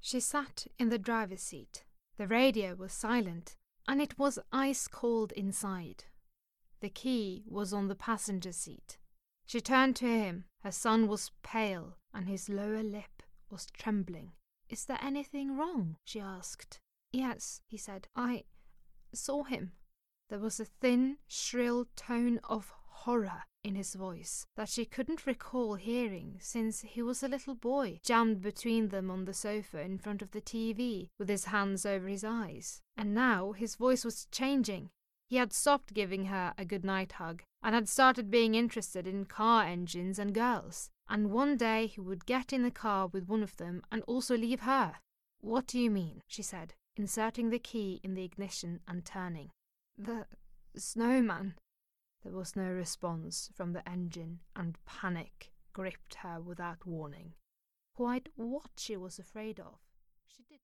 She sat in the driver's seat. The radio was silent, and it was ice cold inside. The key was on the passenger seat. She turned to him. Her son was pale, and his lower lip was trembling. "Is there anything wrong?" she asked. "Yes," he said. "I saw him." There was a thin, shrill tone of horror in his voice that she couldn't recall hearing since he was a little boy, jammed between them on the sofa in front of the TV with his hands over his eyes. And now his voice was changing. He had stopped giving her a goodnight hug and had started being interested in car engines and girls. And one day he would get in the car with one of them and also leave her. "What do you mean?" she said, inserting the key in the ignition and turning. "The snowman." There was no response from the engine, and panic gripped her without warning. Quite what she was afraid of, she did